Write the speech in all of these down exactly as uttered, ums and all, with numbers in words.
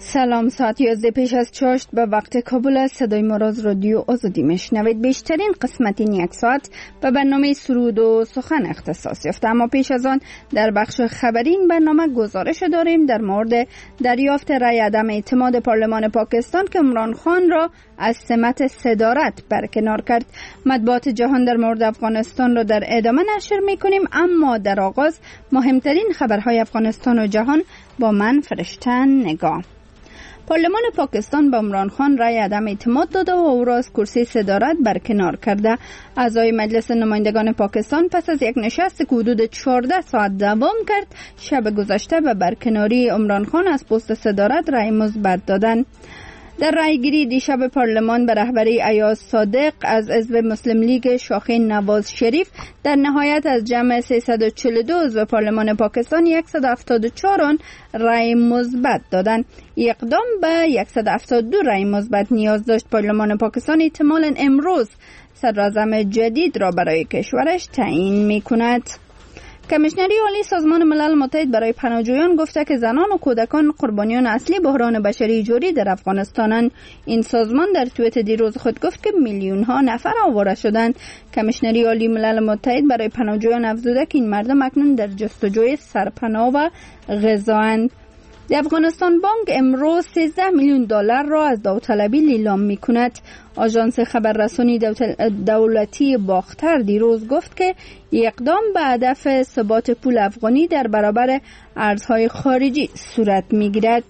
سلام، ساعت یازده پیش از چاشت به وقت کابل است. صدای ما را از رادیو آزادی میشنوید. بیشترین قسمت این یک ساعت به برنامه سرود و سخن اختصاص یافته، اما پیش از آن در بخش خبری این برنامه گزارش داریم در مورد دریافت رای عدم اعتماد پارلمان پاکستان که عمران خان را از سمت صدارت برکنار کرد. مطبوعات جهان در مورد افغانستان را در ادامه نشر میکنیم، اما در آغاز مهمترین خبرهای افغانستان و جهان با من فرشته نگاه. پارلمان پاکستان به عمران خان رای عدم اعتماد داده و او را از کرسی صدارت برکنار کرده. اعضای مجلس نمایندگان پاکستان پس از یک نشست که حدود چهارده ساعت دوام کرد، شب گذشته به برکناری عمران خان از پست صدارت رای مثبت دادند. در رایگیری دیشب پارلمان به رهبری ایاز صادق از حزب مسلم لیگ شاخه نواز شریف در نهایت از جمع سیصد و چهل و دو عضو پارلمان پاکستان صد و هفتاد و چهار رای مثبت دادند. اقدام به صد و هفتاد و دو رای مثبت نیاز داشت. پارلمان پاکستان احتمالاً امروز صدراعظم جدید را برای کشورش تعیین می‌کند. کمیشنری عالی سازمان ملل متحد برای پناهجویان گفته که زنان و کودکان قربانیان اصلی بحران بشری جوری در افغانستانند. این سازمان در توییت دیروز خود گفت که میلیون ها نفر آواره شدند. کمیشنری عالی ملل متحد برای پناهجویان افزوده که این مردم اکنون در جستجوی سرپناه و غذااند. در افغانستان بانک امروز سیزده میلیون دلار را از داوطلبی لیلام می‌کند. آژانس خبررسانی دولتی باختر دیروز گفت که اقدام به هدف ثبات پول افغانی در برابر ارزهای خارجی صورت می‌گیرد.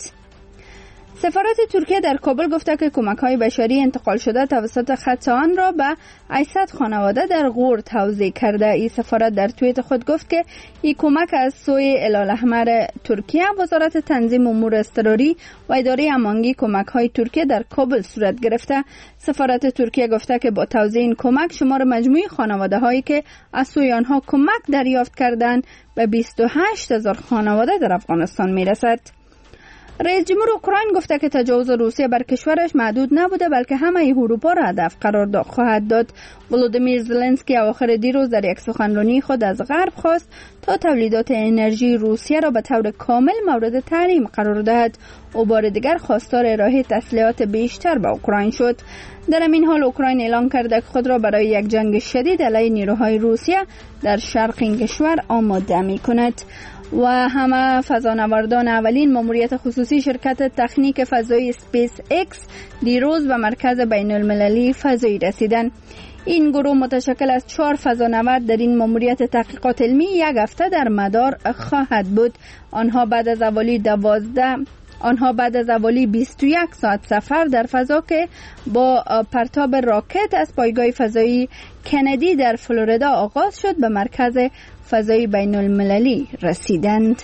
سفارت ترکیه در کابل گفته که کمک‌های بشری انتقال شده توسط خط آن را به هشتصد خانواده در غور توزیع کرده. این سفارت در توییت خود گفت که این کمک از سوی هلال‌احمر ترکیه، وزارت تنظیم امور اضطراری و اداره امانگی کمک‌های ترکیه در کابل صورت گرفته. سفارت ترکیه گفته که با توزیع این کمک شمار مجموعی خانواده‌هایی که از سوی آنها کمک دریافت کردند به بیست و هشت هزار خانواده در افغانستان میرسد. رئیس جمهور اوکراین گفته که تجاوز روسیه بر کشورش محدود نبوده بلکه همه اروپا را هدف قرار خواهد داد. ولودیمیر زلنسکی اواخر دیروز در یک سخنرانی خود از غرب خواست تا تولیدات انرژی روسیه را به طور کامل مورد تحریم قرار دهد. او بار دیگر خواستار ارائه تسلیحات بیشتر به اوکراین شد. در همین حال اوکراین اعلام کرده که خود را برای یک جنگ شدید علیه نیروهای روسیه در شرق این کشور آماده می‌کند. و همه فضانوردان اولین ماموریت خصوصی شرکت تکنیک فضایی سپیس اکس دیروز به مرکز بین المللی فضایی رسیدند. این گروه متشکل از چهار فضانورد در این ماموریت تحقیقات علمی یک هفته در مدار خواهد بود. آنها بعد از حوالی دوازده آنها بعد از حوالی بیست و یک ساعت سفر در فضا که با پرتاب راکت از پایگاه فضایی کندی در فلوریدا آغاز شد به مرکز فضایی بین المللی رسیدند.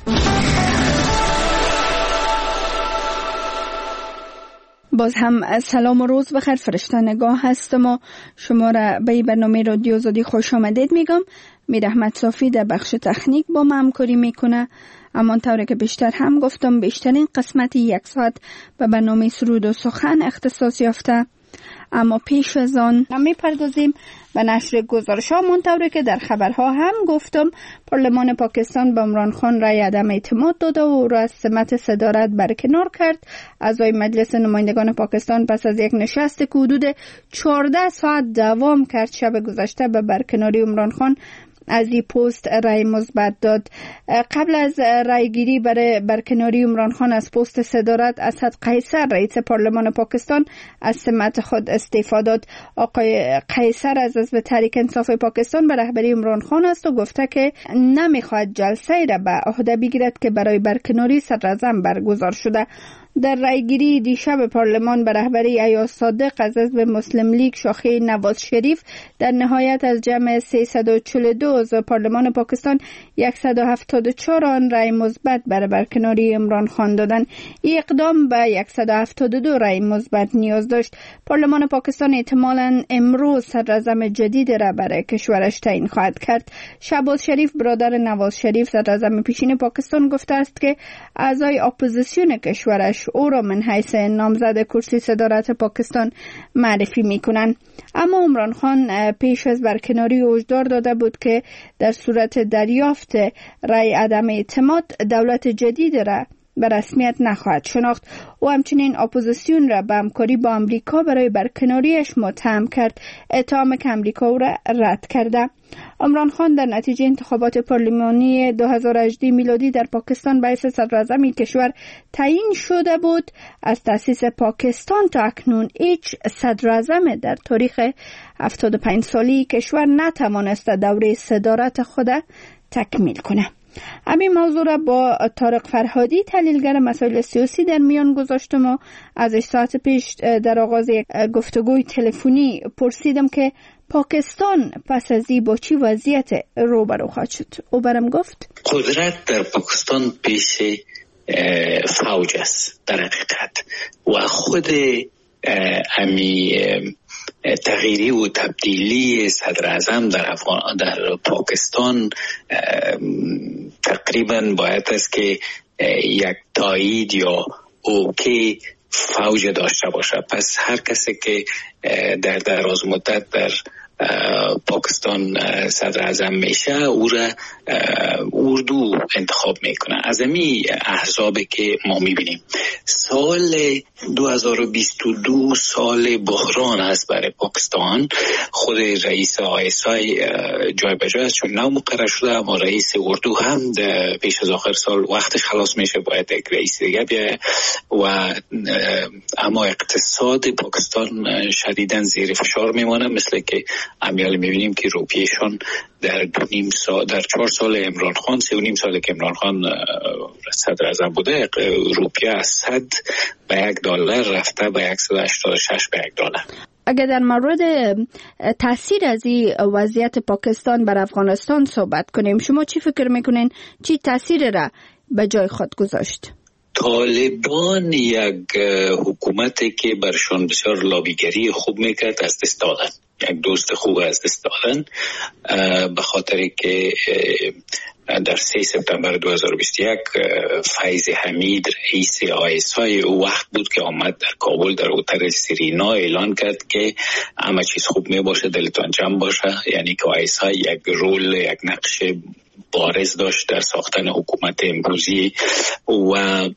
باز هم سلام و روز بخیر. فرشته نگاه هستم و شما را به برنامه رادیو آزادی خوش آمدید میگم. میر احمد صافی در بخش تکنیک با ما همکاری میکنه. اما طوری که بیشتر هم گفتم بیشترین قسمت یک ساعت به برنامه سرود و سخن اختصاص یافته. اما پیش از آن میپردازیم به نشر گزارش ها. منطوری که در خبرها هم گفتم پارلمان پاکستان به عمران خان رای عدم اعتماد داده و او را از سمت صدارت برکنار کرد. اعضای مجلس نمایندگان پاکستان پس از یک نشست که حدود چهارده ساعت دوام کرد شب گذشته به برکناری عمران خان از این پست رای مثبت داد. قبل از رایگیری برای برکناری عمران خان از پست صدارت، اسد قیصر رئیس پارلمان پاکستان از سمت خود استعفا داد. آقای قیصر از حزب تحریک انصاف پاکستان به رهبری عمران خان است و گفته که نمیخواهد جلسه را به عهده بگیرد که برای برکناری صدراعظم برگزار شده. در رایگیری دیشب پارلمان به رهبری ایاز صادق از حزب مسلم لیگ شاخه نواز شریف در نهایت از جمع سیصد و چهل و دو عضو پارلمان پاکستان صد و هفتاد و چهار آن رای مثبت برای برکناری عمران خان دادند. این اقدام به صد و هفتاد و دو رای مثبت نیاز داشت. پارلمان پاکستان احتمالاً امروز صدراعظم جدید را برای کشورش تعیین خواهد کرد. شهباز شریف برادر نواز شریف صدراعظم پیشین پاکستان گفته است که اعضای اپوزیسیون کشورش او را من حیث نامزد کرسی صدارت پاکستان معرفی میکنند. اما عمران خان پیش از برکناری هشدار داده بود که در صورت دریافت رای عدم اعتماد دولت جدید را به رسمیت نخواهد شناخت. و همچنین اپوزیسیون را به همکاری با امریکا برای برکناریش متهم کرد. اتهام که امریکا او را رد کرده. عمران خان در نتیجه انتخابات پارلمانی دو هزار و هجده میلادی در پاکستان به حیث صدر اعظم کشور تعیین شده بود. از تأسیس پاکستان تا اکنون هیچ صدر اعظم در تاریخ هفتاد و پنج سالی کشور نتوانست دوره صدارت خود تکمیل کنه. همین موضوع را با طارق فرهادی تحلیلگر مسائل سیاسی در میان گذاشتم و ازش ساعت پیش در آغاز یک گفتگوی تلفنی پرسیدم که پاکستان پس از این با چی وضعیت روبرو خواهد شد. او برم گفت قدرت در پاکستان پیش فوج است در حقیقت و خود امی تغییری و تبدیلی صدر اعظم در افغان در پاکستان تقریبا باید است که یک تایید یا اوکی فوج داشته باشه. پس هر کسی که در دراز مدت در پاکستان صدر اعظم میشه او را اردو انتخاب میکنه. از امی احزابی که ما میبینیم سال دو هزار و بیست و دو سال بحران است برای پاکستان. خود رئیس آی اس آی جای به جای است چون نو مقرر شده، اما رئیس اردو هم پیش از آخر سال وقتش خلاص میشه، باید یک رئیس دیگه بیایه و اما اقتصاد پاکستان شدیداً زیر فشار میمانه. مثل که امیال میبینیم که روپیشان در دو نیم سال در چهار سال عمران خان سه و نیم سال که عمران خان صدر اعظم بوده روپیه از صد به یک دلار رفته به صد و هشتاد و شش به یک دلار. اگر در مورد تاثیر از این وضعیت پاکستان بر افغانستان صحبت کنیم، شما چی فکر میکنین چی تاثیر را به جای خود گذاشت؟ طالبان یک حکومتی که برشان بسیار لابیگری خوب میکرد از دست دادن، یک دوست خوب از دست دادن، به خاطر که در سه سپتامبر دو هزار و بیست و یک فیض حمید رئیس آی اس آی وقت بود که آمد در کابل در هتل سرینا اعلان کرد که همه چیز خوب می باشه، دلتان جمع باشه. یعنی که آی اس آی یک رول یک نقش بارز داشت در ساختن حکومت امروزی و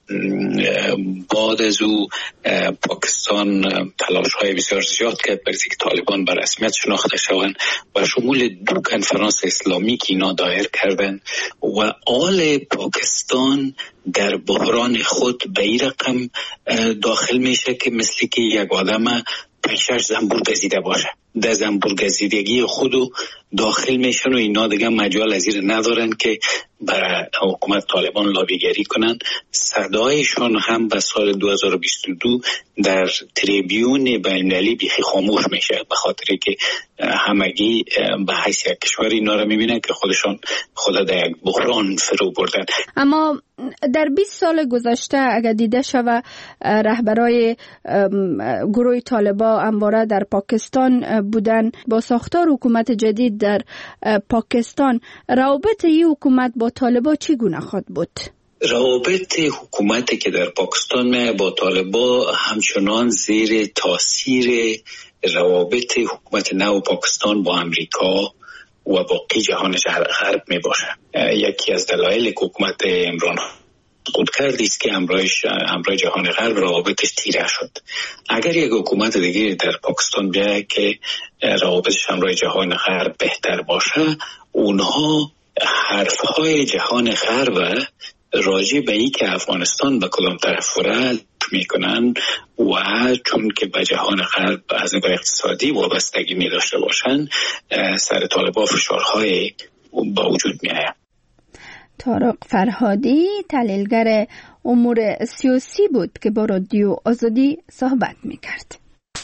بعد از او پاکستان تلاش های بسیار زیاد کرد برای که طالبان به رسمیت شناخته شوند و شمول دو کنفرانس اسلامی که اینا دایر کردن و آل پاکستان در بحران خود به این رقم داخل میشه که مثل که یک آدم پنج زنبور گزیده باشه، در زنبور گزیدگی خودو داخل میشن و اینا دیگه مجال از این ندارن که برای حکومت طالبان لابیگری کنن. صدایشان هم به سال دو هزار و بیست و دو در تریبیون بین‌المللی بیخی خاموش میشه، به خاطر که همگی به حیث یک کشور اینا رو میبینن که خودشان خود در یک بحران فرو بردن. اما در بیست سال گذشته اگر دیده شود رهبرای گروه طالبان همواره در پاکستان بودن، با ساختار حکومت جدید در پاکستان روابط این حکومت با طالبان چگونه خواهد بود؟ روابط حکومتی که در پاکستان می با طالبان همچنان زیر تاثیر روابط حکومت نو پاکستان با امریکا و باقی جهان غرب می باشه. یکی از دلایل که حکومت عمران خود کردی است که امروز امروز جهان غرب روابطش تیره شد. اگر یک حکومت دیگه در پاکستان بیاید که روابطش امروز جهان غرب بهتر باشه، اونها حرفهای جهان غرب راجع به این که افغانستان به کدام طرف رد میکنن و چون که به جهان غرب از نگاه اقتصادی وابستگی می داشته باشن سر طالبان فشارهای با وجود می آید. طارق فرهادی تحلیلگر امور سیاسی بود که با رادیو آزادی صحبت می کرد.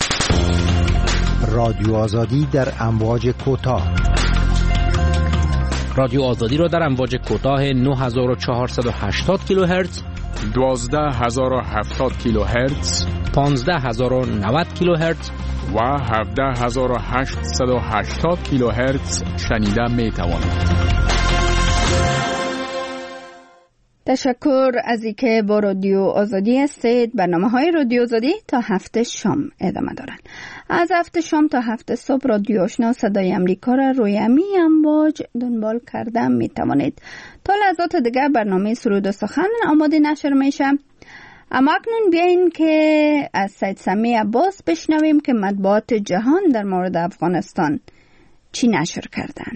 رادیو آزادی در امواج کوتاه. رادیو آزادی را در امواج کوتاه نه هزار و چهارصد و هشتاد کیلوهرتز، دوازده هزار و هفتاد کیلوهرتز، پانزده هزار و نود کیلوهرتز و هفده هزار و هشتصد و هشتاد کیلوهرتز شنیده می توانید. تشکر از اینکه با رادیو آزادی هستید. برنامه های رادیو آزادی تا هفته شام ادامه دارن. از هفته شام تا هفته صبح رادیو آشنا صدای امریکا را روی امی امواج دنبال کرده می توانید. تا لحظات دیگر برنامه سرود و سخن آماده نشر میشه. اما اکنون بیاین که از سید سمی عباس بشنویم که مطبوعات جهان در مورد افغانستان چی نشر کردن.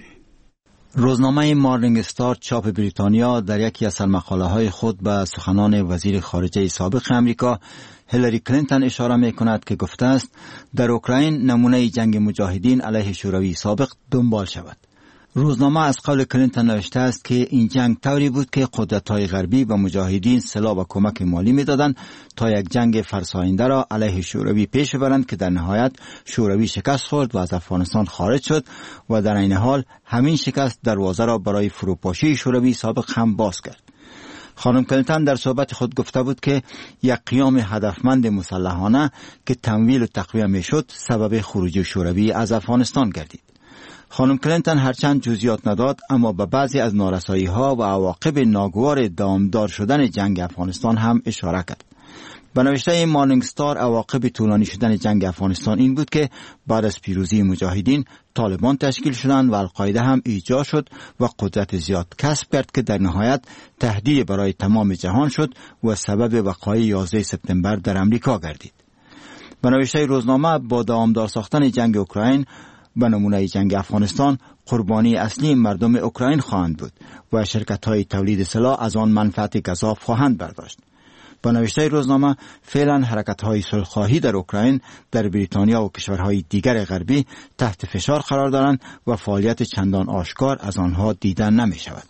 روزنامه مارنینگ استار چاپ بریتانیا در یکی از سرمقاله‌های خود به سخنان وزیر خارجه سابق امریکا هیلاری کلینتون اشاره می‌کند که گفته است در اوکراین نمونه جنگ مجاهدین علیه شوروی سابق دنبال شود. روزنامه از قول کلینتون نوشته است که این جنگ طوری بود که قدرت‌های غربی به مجاهدین سلاح و کمک مالی می‌دادند تا یک جنگ فرساینده را علیه شوروی پیش ببرند که در نهایت شوروی شکست خورد و از افغانستان خارج شد و در این حال همین شکست دروازه را برای فروپاشی شوروی سابق هم باز کرد. خانم کلینتون در صحبت خود گفته بود که یک قیام هدفمند مسلحانه که تمویل و تقویه می‌شد سبب خروج شوروی از افغانستان گردید. خانم کلینتون هرچند جزئیات نداد اما به بعضی از نارسایی‌ها و عواقب ناگوار دامدار شدن جنگ افغانستان هم اشاره کرد. به نوشته مارنینگ استار عواقب طولانی شدن جنگ افغانستان این بود که بعد از پیروزی مجاهدین طالبان تشکیل شدند و القاعده هم ایجاد شد و قدرت زیاد کسب کرد که در نهایت تهدید برای تمام جهان شد و سبب وقایع یازده سپتامبر در امریکا گردید. به نوشته روزنامه با دامدار ساختن جنگ اوکراین به نمونه جنگ افغانستان قربانی اصلی مردم اوکراین خواهند بود و شرکت‌های تولید سلاح از آن منفعت گزاف خواهند برداشت. با نوشته روزنامه فعلا حرکت‌های صلح‌خواهی در اوکراین در بریتانیا و کشورهای دیگر غربی تحت فشار قرار دارند و فعالیت چندان آشکار از آنها دیدن نمی‌شود.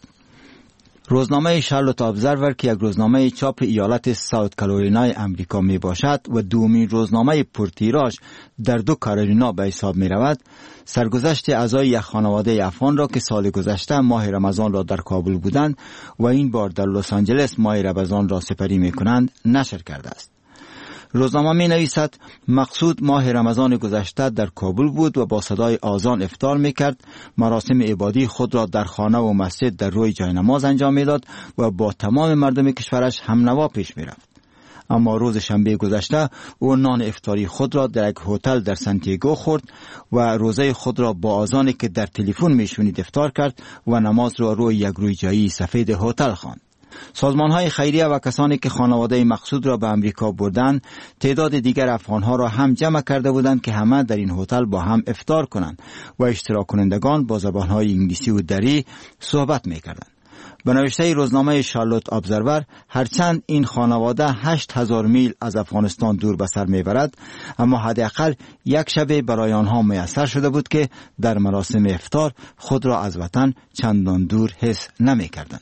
روزنامه شارلوت ابزرور که یک روزنامه چاپ ایالت ساوت کارولینای امریکا می باشد و دومین روزنامه پرتیراژ در دو کارولینا به حساب می رود، سرگذشت اعضای یک خانواده افغان را که سال گذشته ماه رمضان را در کابل بودند و این بار در لس آنجلس ماه رمضان را سپری می کنند نشر کرده است. روزنامه می نویسد مقصود ماه رمضان گذشته در کابل بود و با صدای آذان افطار می کرد، مراسم عبادی خود را در خانه و مسجد در روی جای نماز انجام می داد و با تمام مردم کشورش هم نوا پیش می رفت. اما روز شنبه گذشته او نان افطاری خود را در یک هتل در سانتیاگو خورد و روزه خود را با آذانی که در تلفن می شنید افطار کرد و نماز را روی یک روی جایی سفید هتل خواند. سازمان‌های خیریه و کسانی که خانواده مقصود را به امریکا بردند تعداد دیگر افغان‌ها را هم جمع کرده بودند که همه در این هتل با هم افطار کنند و اشتراک کنندگان با زبان‌های انگلیسی و دری صحبت می‌کردند. به نوشته روزنامه شارلوت ابزرور هرچند این خانواده هشت هزار میل از افغانستان دور به سر میبرد اما حداقل یک شب برای آنها میسر شده بود که در مراسم افطار خود را از وطن چندان دور حس نمی‌کردند.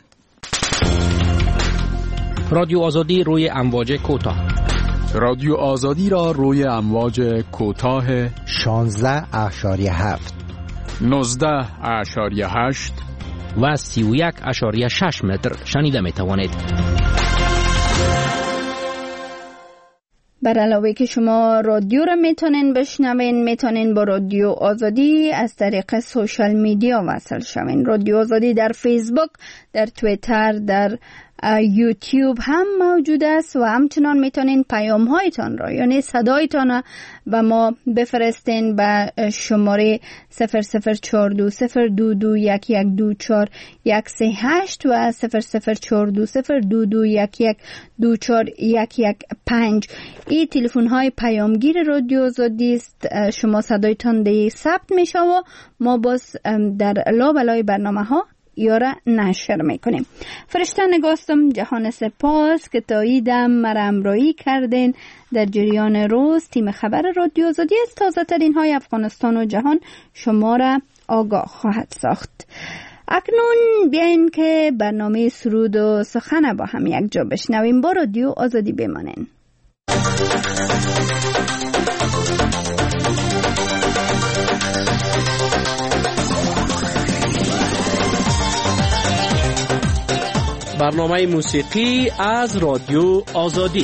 رادیو آزادی روی امواج کوتاه. رادیو آزادی را روی امواج کوتاه شانزده اشاریه هفت نوزده اشاریه هشت و سی و یک اشاریه شش متر شنیده می توانید. بر علاوه که شما رادیو را میتونین بشنوین، میتونین با رادیو آزادی از طریق سوشال میدیا وصل شوین. رادیو آزادی در فیسبوک، در توییتر، در یوتیوب هم موجود است و همچنان میتونین پیام هایتان را یعنی صدایتان به ما بفرستین به شماره صفر صفر چهار دو صفر دو دو یک یک دو چهار یک سه هشت و صفر صفر چهار دو صفر دو دو یک یک دو چهار یک یک پنج. این تلفن های پیامگیر رادیو آزادی است. شما صدایتان دی ثبت میشه و ما باز در لابلای برنامه ها یاره نشر میکنیم. فرشته نگاستم جهان سپاس که تا ایدم مرا امرایی کردین در جریان روز. تیم خبر رادیو آزادی از تازه ترین های افغانستان و جهان شما را آگاه خواهد ساخت. اکنون بیاین که برنامه سرود و سخن با هم یک جا بشنویم. با رادیو آزادی بمانین. برنامه موسیقی از رادیو آزادی.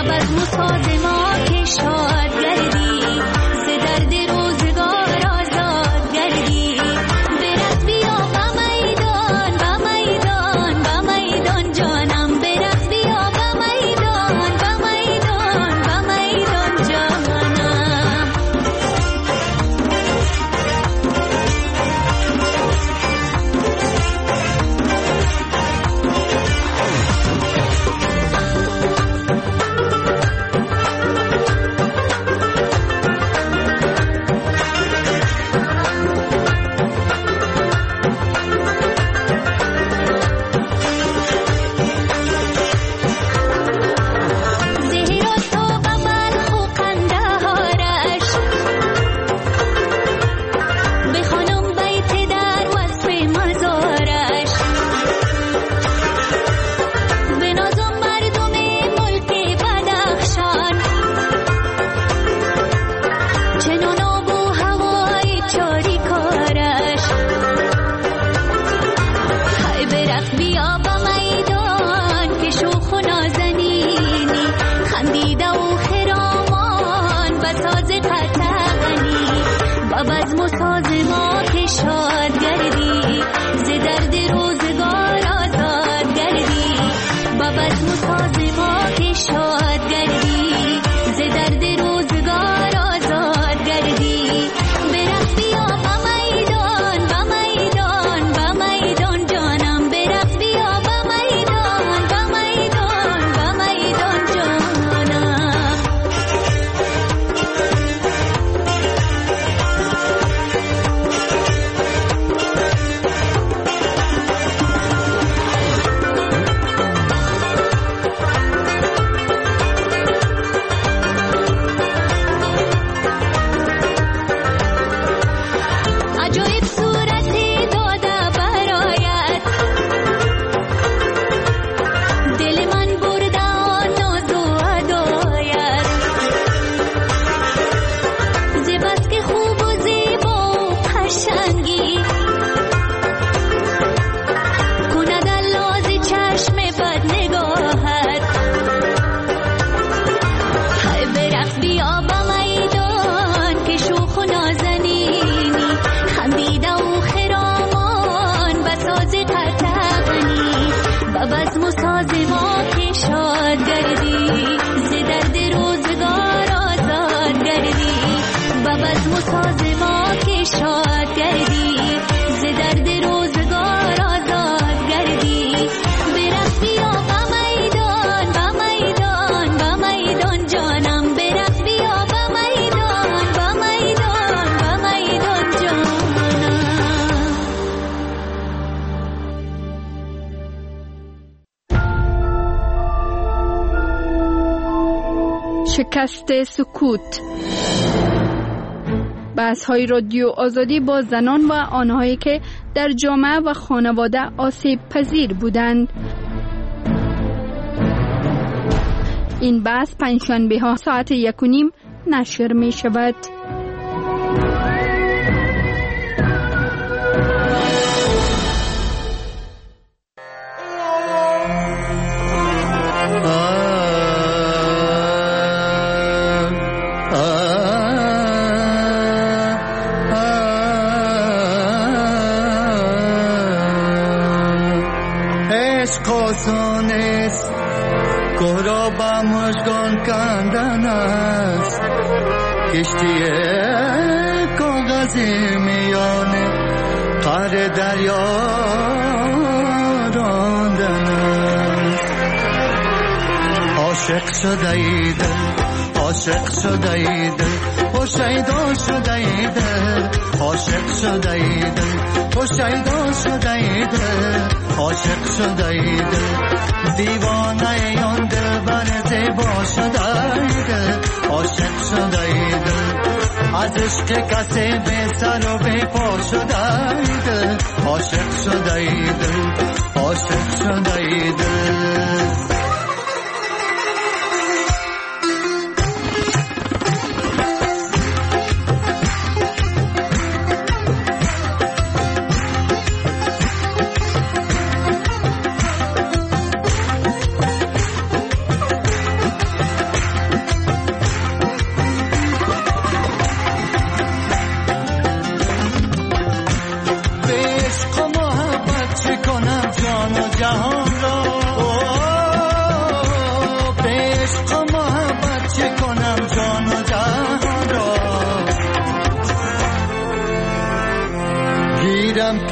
شکست سکوت. بحث های رادیو آزادی با زنان و آنهایی که در جامعه و خانواده آسیب پذیر بودند. این بحث پنجشنبه ها ساعت یک و نیم نشر می شود. کشتی کاغذی میانه قعر دریا راندن است. عاشق شده ای دل، عاشق شده ای دل، پشیدا شده ای دل، عاشق شده ای دل، پشیدا شده ای دل، عاشق شده ای دل، دیوانه آن دل بر زیبا شده ای دل، عاشق شده ای دل، از عشق کسی به سر و به پا شده ای دل، عاشق شده ای دل، عاشق شده ای دل.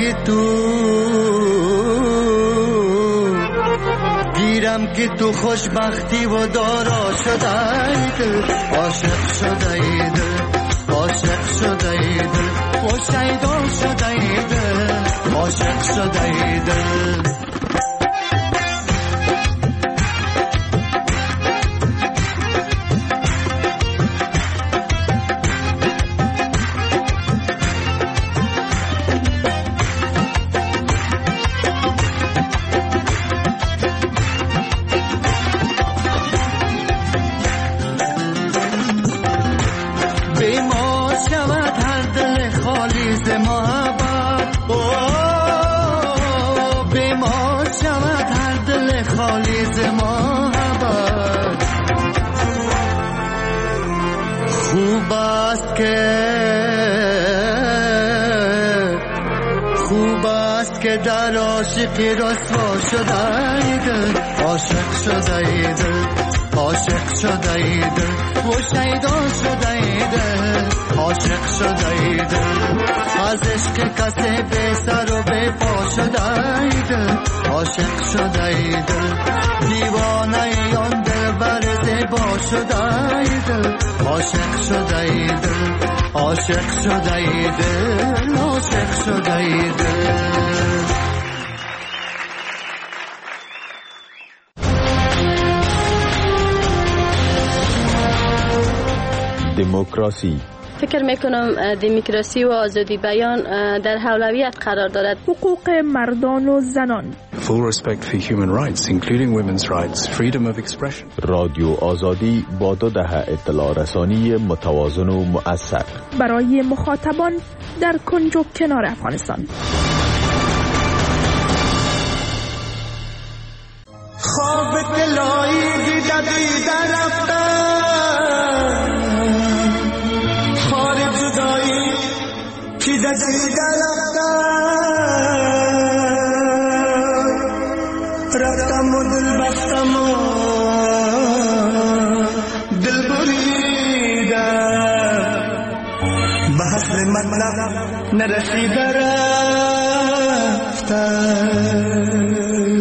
که تو گیرم که تو خوشبختی و دارا شده دل عاشق شده دل عاشق شده دل و شیدا شده دل عاشق شده دل در عاشقی رسوا شده دل عاشق شده دل عاشق شده دل و شیدا شده دل عاشق شده دل از عشق کسی به سر و به پا شده دل عاشق شده دل دیوانه آن دل بر زیبا شده دل عاشق شده دل عاشق شده دل عاشق شده دل دموکراسی. فکر میکنم دموکراسی و آزادی بیان در اولویت قرار دارد. حقوق مردان و زنان. Full respect for human rights, including women's rights, freedom of expression. رادیو آزادی با دو دهه اطلاع رسانی متوازن و مؤثر برای مخاطبان در کنج و کنار افغانستان. خواب دلایی دیده دیده رفتن خار جدایی دیده دیده رفتن رفتم و دل بستم و دل بریدم به حسن مطلب نرسیده رفتن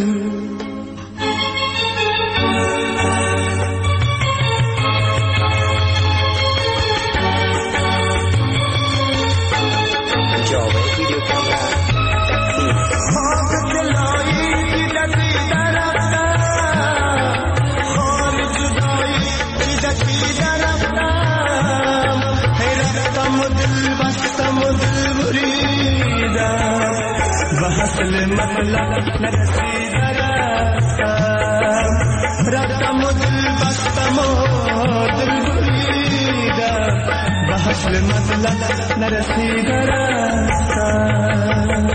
مطلب نرسیده رفتم رفتم و دل بستم و دل بریدم به حاصل مطلب نرسیده رفتم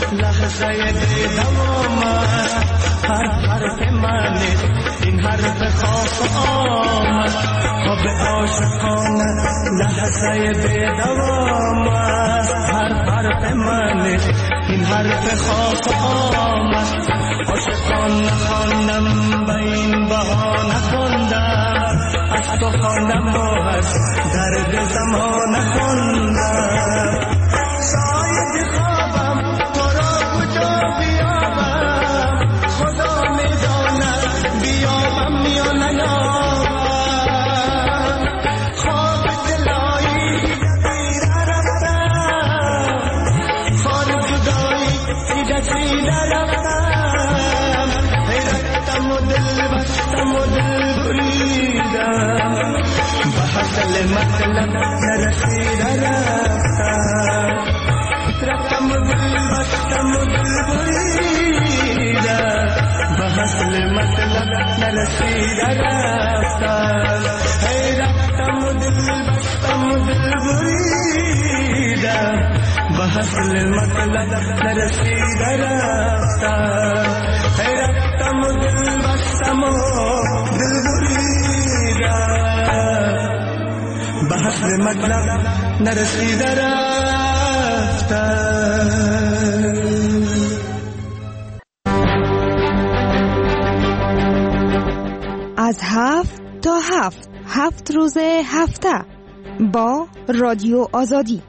لحظه دوام هر حرف من این حرف خاص آمد خواب عاشقانه لحظه دوام هر حرف من این حرف خاص آمد عاشقانه خواندم به این بهانه خواندم از تو خواندم و از درد زمانه خواندم شاید خوابم تو را کجا بیابم خدا میداند بیابم یا نیابم خواب دلایی دیره رفتم خار جدایی سیده سیده رفتم رفتم و دل بستم و دل بریدم به حاصل مطلب نرسیده رفتم رفتم و دل بستم و دل بریدم به حاصل مطلب نرسیده رفتم هی رفتم و دل بستم و دل بریدم به حاصل مطلب نرسیده رفتم هی رفتم و دل بستم و دل بریدم به حاصل مطلب نرسیده رفتم. از هفت تا هفت هفت روز هفته با رادیو آزادی.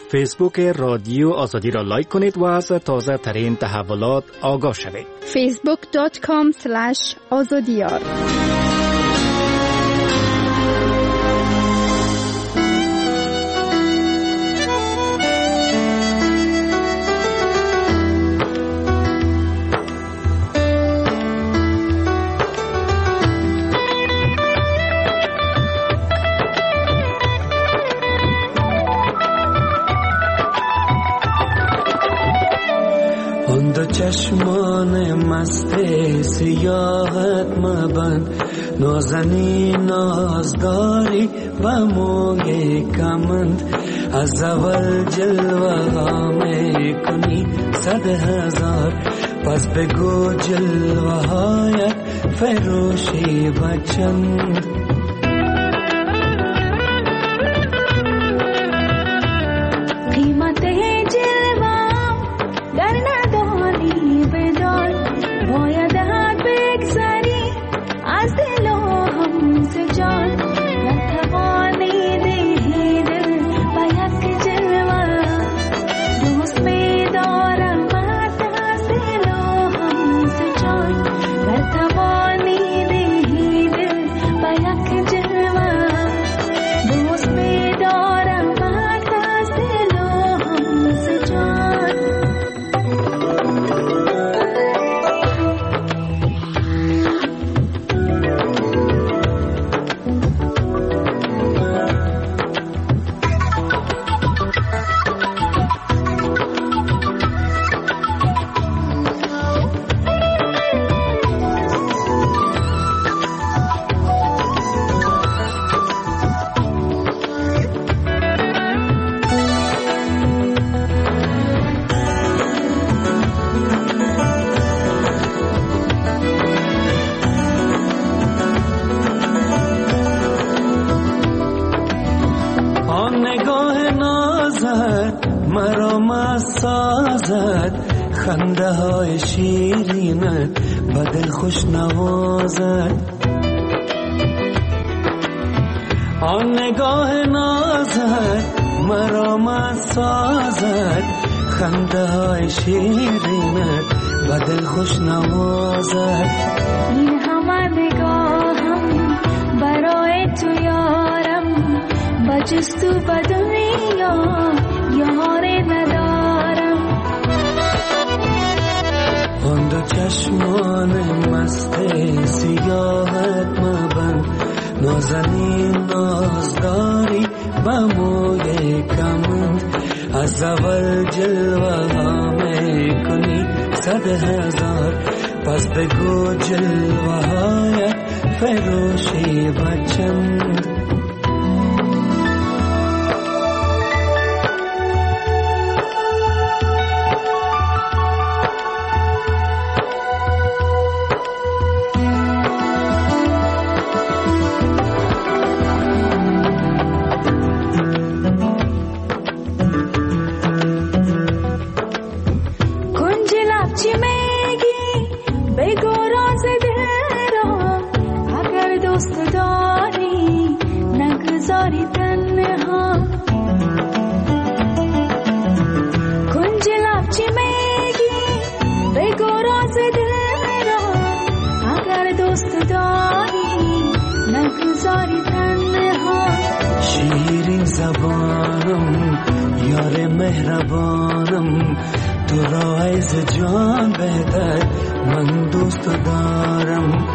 فیسبوک رادیو آزادی را لایک کنید و از تازه ترین تحولات آگاه شوید. فیسبوک دات کام اسلش آزادیار. چشمان مست سیاحت مبند، نازنین نازداری و موی کمند، از اول جلوه ها می کنی صد هزار، پس بگو جلوه هایت فروشی بچند. خنده های شیرینت به دل خوش نوازد، آن نگاه نازت مرا مست سازد، خنده های شیرینت به دل خوش نوازد. این همه نگاهم برای تو یارم، با جستو به دنیا یاری ندارم. آن دو چشمان مست سیاحت مبند، نازنین نازداری با موی کمند، از اول جلوه ها می کنی صد هزار، پس بگو جلوه هایت فروشی بچند. شیرین زبانم یار مهربانم، تو را از جان بهتر من دوست دارم.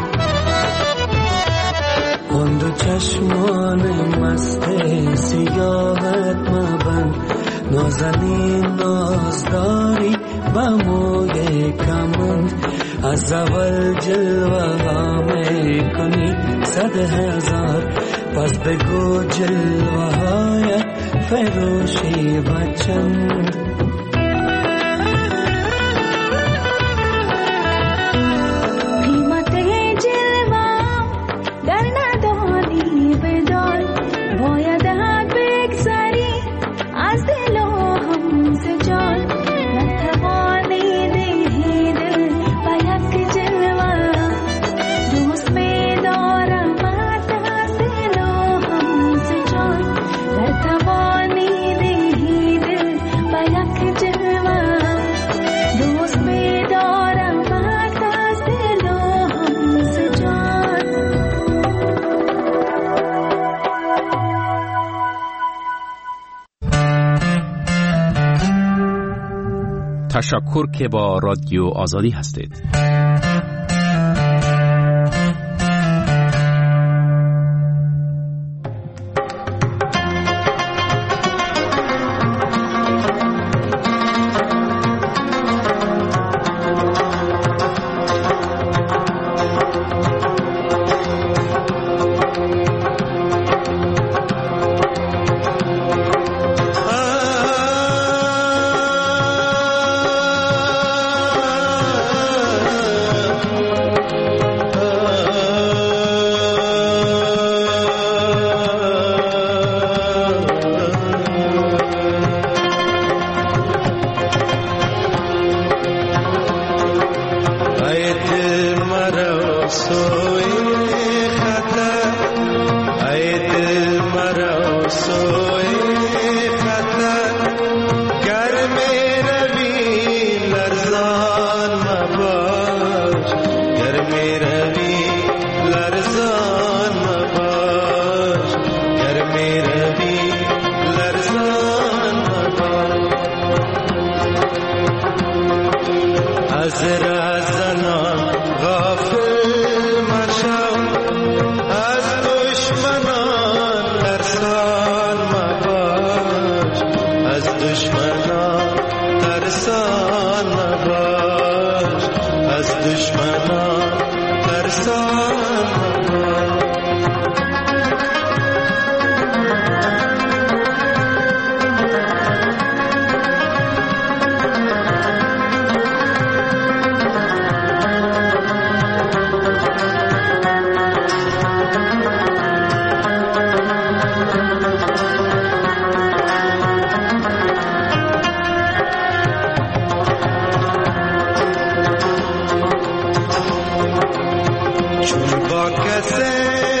آن دو چشمان مست سیاحت مبند، نازنین نازداری با موی کمند، از اول جلوه ها می کنی صد هزار، پس بگو جلوه هایت فروشی بچند. توانی دهی دل تشکر که با رادیو آزادی هستید. چون با کسی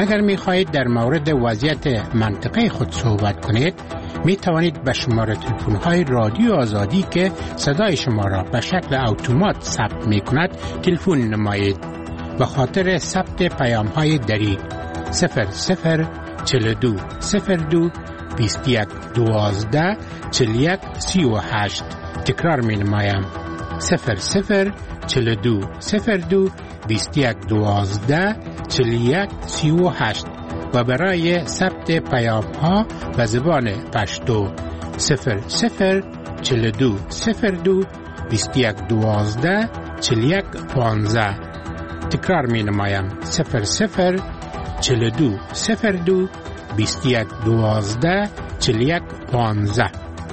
اگر می خواهید در مورد وضعیت منطقه خود صحبت کنید می توانید به شماره تلفن های رادیو آزادی که صدای شما را به شکل اتومات ثبت می کند تلفن نمایید. به خاطر ثبت پیام های دریغ صفر صفر چهل و دو صفر دو بیست و یک دوازده چهل و یک سی و هشت. تکرار می نمایم صفر صفر چهل و دو صفر دو بیست و یک دوازده چهل و یک سی و هشت و برای ثبت پیام ها به زبان پشتو صفر صفر چهل و دو صفر دو بیست و یک دوازده چهل و یک پانزده. تکرار می نمایم صفر صفر چهل و دو صفر دو بیست و یک دوازده چهل و یک پانزده.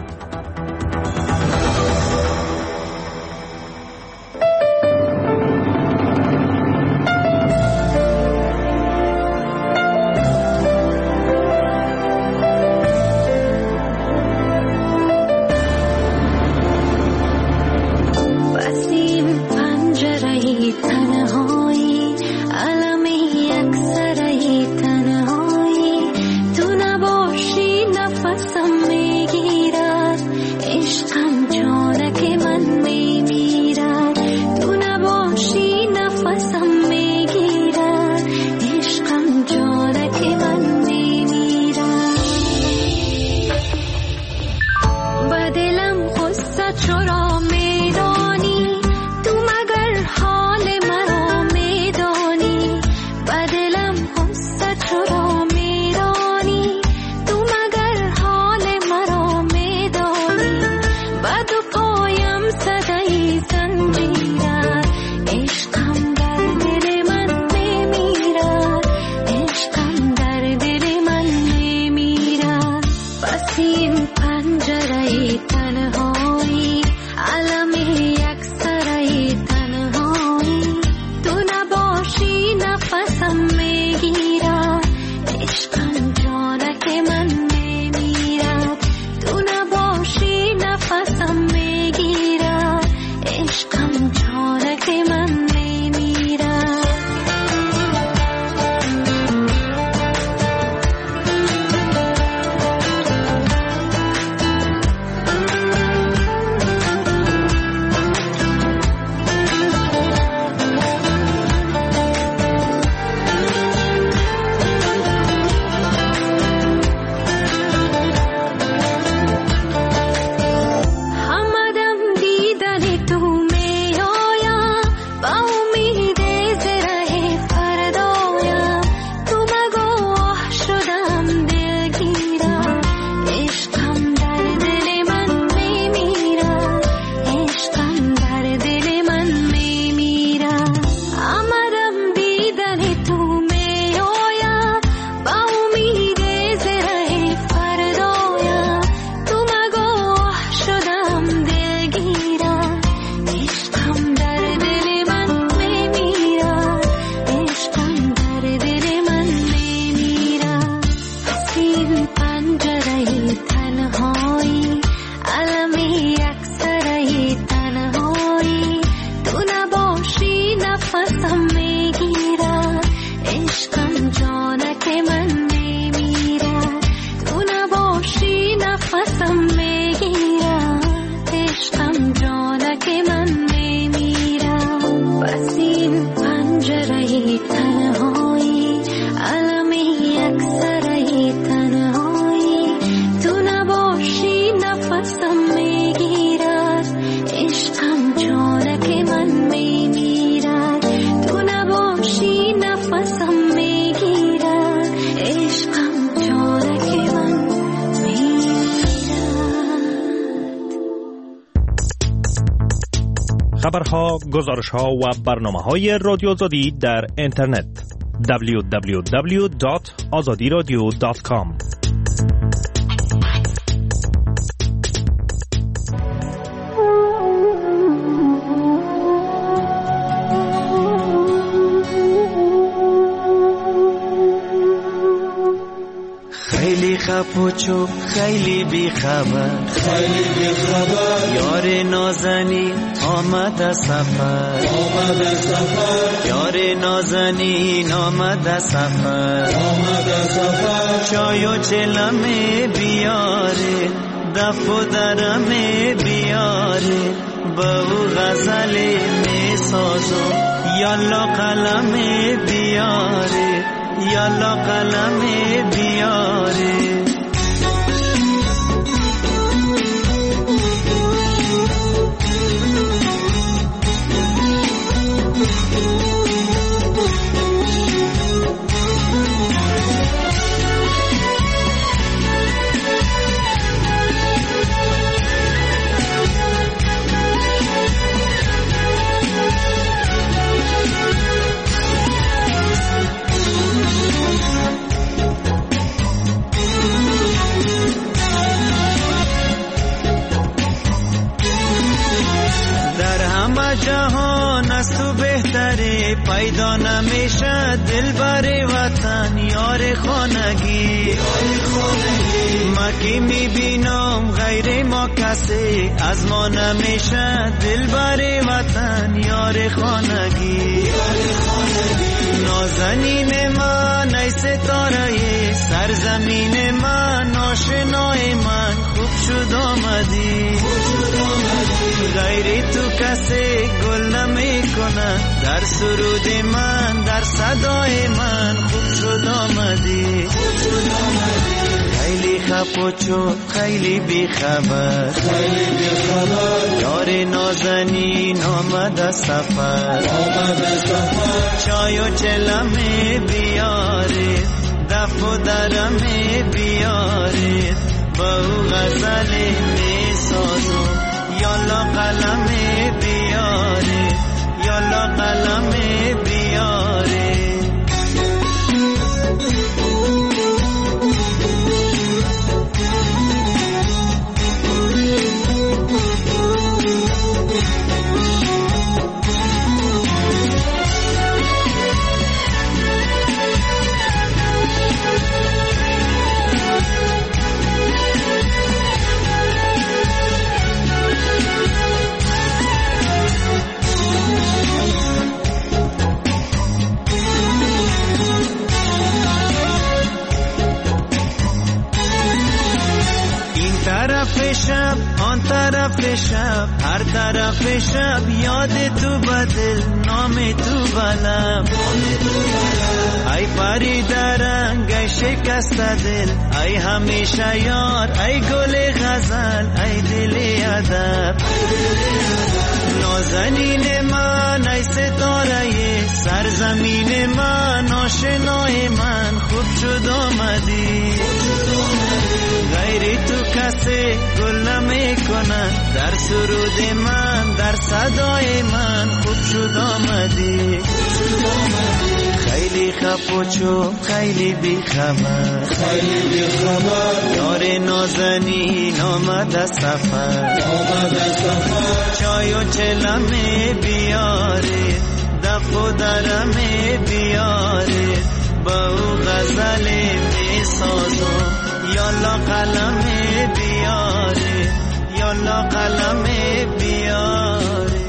خبرها، گزارش‌ها و برنامه‌های رادیو آزادی در اینترنت دبلیو دبلیو دبلیو دات آزادی رادیو دات کام. خیلی خپوچو خیلی بی خبر خیلی بی خبر یار نازنین آمد سفر آمد سفر یار نازنین آمد سفر آمد سفر چای و چلمه بیاره دف و درمه بیاره با او غزل می سازم یالا قلم بیاره یالا قلم بیاره جهان از تو بهتره پیدا نمیشه دل بر وطن یار خانگی ما که میبینم غیر ما کسی از ما نمیشه دل بر وطن یار خانگی نازنین من ای ستاره سرزمین من آشنای من خوب شد آمدی غیر تو کسی گل نمی کنه در سرود من در صدای من خوب شد آمدی خیلی خپوچو خیلی بی خبر خیلی بی خبر یار نازنین آمد سفر آمد سفر چای و چلمه بیاره دف و درمه بیاره با او غزل می سازم یالا قلم بیاره یالا قلم بیاره شب آن طرف شب هر طرف شب یاد تو بدل نام تو بلم ای پری درنگ ای شکست دل ای همیشه یار ای گل غزل ای دل ادب نازنین من ای ستاره سرزمین من آشنای من خوب شد آمدی غیر تو کسی گل نمی کنن در سرود من در صدای من خوب شد آمدی خیلی خپوچو خیلی بی خبر خیلی بی خبر یار نازنین آمد سفر آمد سفر چای و چلمه بیاره دف و درمه بیاره با او غزل می سازم یالا قلم بیاره یالا قلم بیاره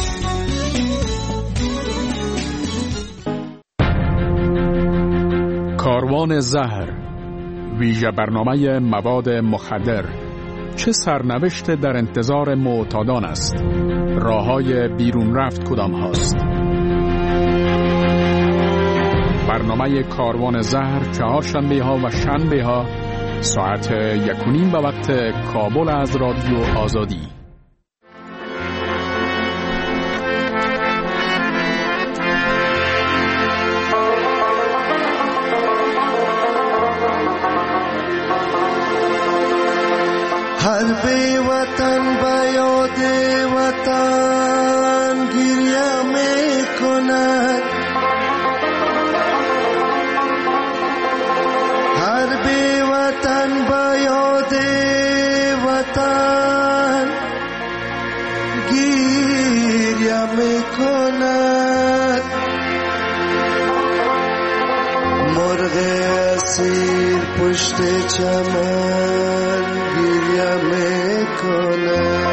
کاروان زهر ویژه برنامه مواد مخدر چه سرنوشت در انتظار معتادان است راههای بیرون رفت کدام هاست برنامه کاروان زهر چهارشنبه ها و شنبه ها ساعت یک و نیم به وقت کابل از رادیو آزادی. هر بی وطن با یاد وطن گریه می کند هر بی وطن با یاد وطن گریه می کند مرغ اسیر پشت چمن گریه میکنه.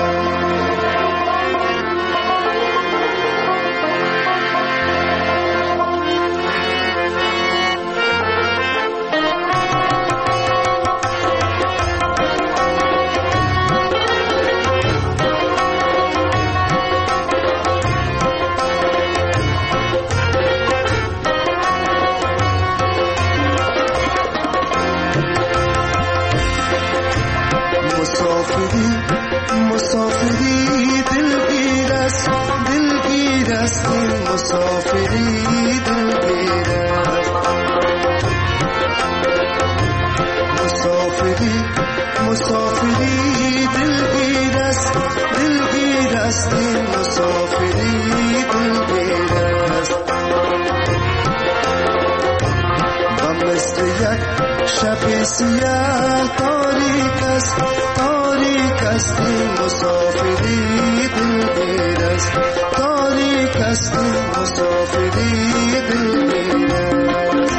مسافری دلگیر است، دلگیر است این مسافری دلگیر است. مسافری مسافری دلگیر است، دلگیر است این مسافری دلگیر است. و مثل یک شب سیاه تاریک است، تاریک است این مسافری دلگیر است، تاریک است این مسافری دلگیر است.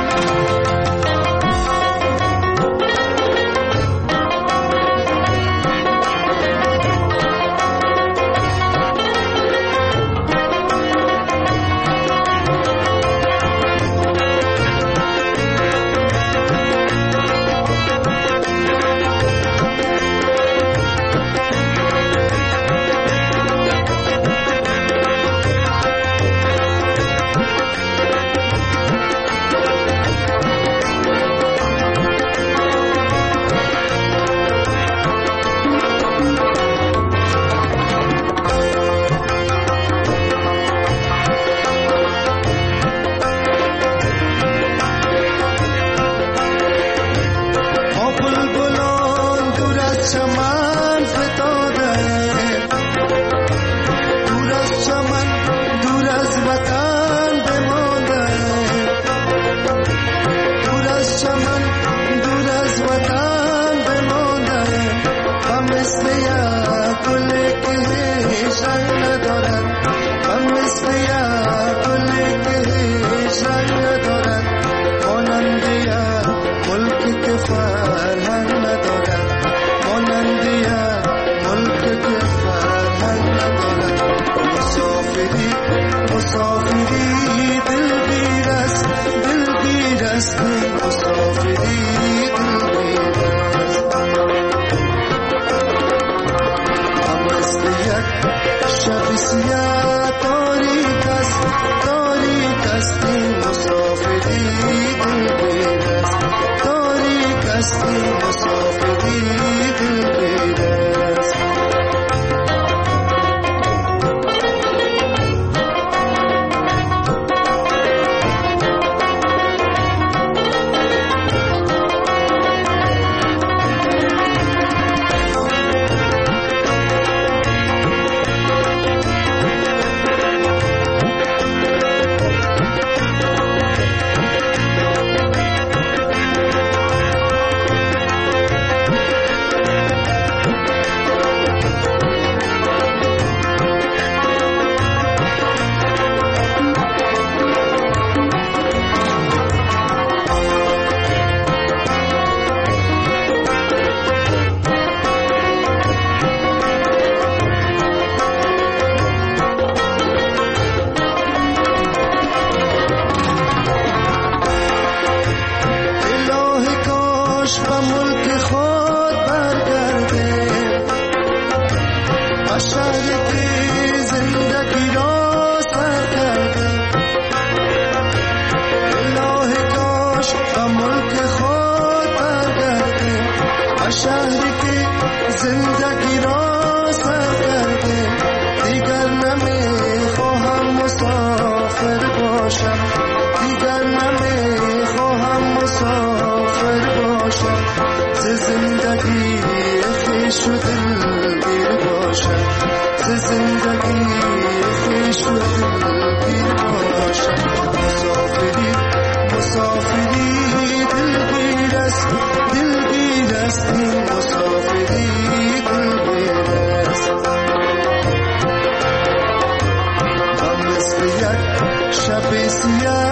شب سیاه